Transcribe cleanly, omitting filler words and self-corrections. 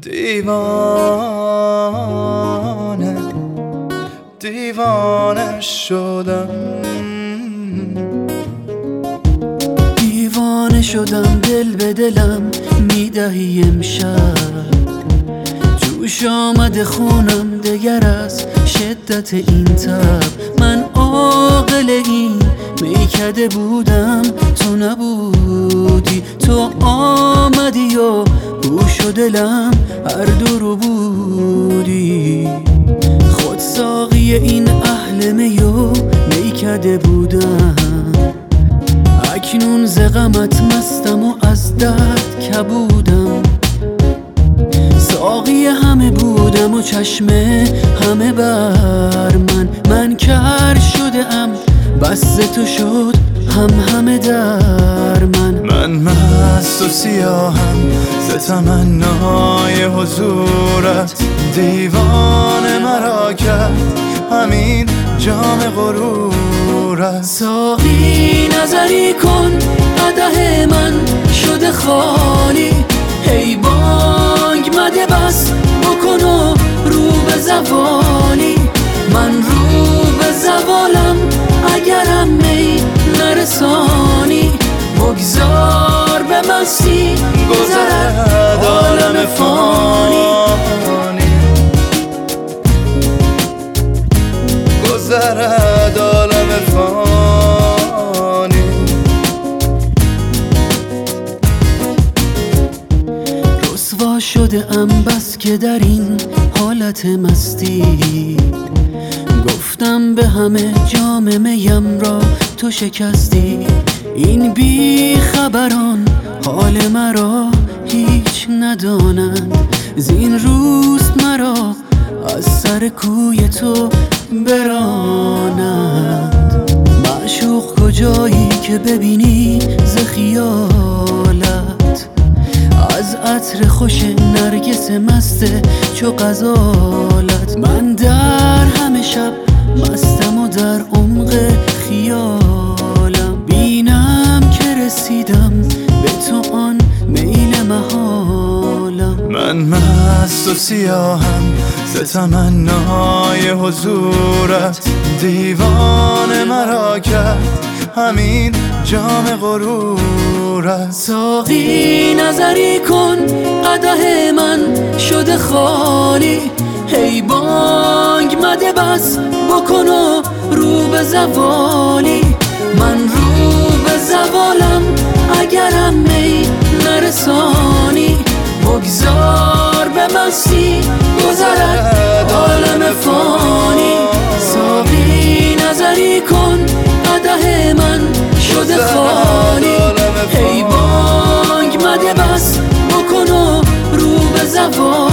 دیوانه دیوانه شدم، دیوانه شدم، دل به دلم میدهی امشب، جوش آمده خونم دگر از شدت این تب. من عاقل این میکده بودم، تو نبودی، تو آمدی و گوش و دلم هر دو رو بودی. خود ساقی این اهل میو میکده بودم، اکنون ز غمت مستم و از درد کبودم. ساقی همه بودم و چشمه همه بر من کر شده ام، بس ز تو شد همه در من مست و سیاهم ز تمنای حضورت، دیوانه مرا کرد همین جام غرورت. ساقی نظری کن قدح من شده خالی، هی بانگ مده بس بکن و رو به زوالی. من رو به زوالم اگرم می نرسانی، بگذار به مستی گذرد عالم فانی، گذرد عالم فانی. رسوا شده ام بس که در این حالت مستی، گفتم به همه جام میم را تو شکستی. این بی خبران حال مرا هیچ ندانند، زین روست مرا از سر کوی تو برانند. معشوق کجایی که ببینی ز خیالت، از عطر خوش نرگس مست چو غزالت. من در همه شب مستم و در عمق خیالم، بینم که رسیدم به تو آن میل محالم. من مست و سیاهم ز تمنای حضورت، دیوانه مرا کرد همین جام غرورت. ساقی نظری کن قدح من شده خالی، هی بانگ مده بس بکن و رو به زوالی. من رو به زوالم اگرم می نرسانی، بگذار به مستی گذرد عالم فانی. ساقی نظری کن قدح من شده خالی، هی بانگ مده بس بکن و رو به زوالی.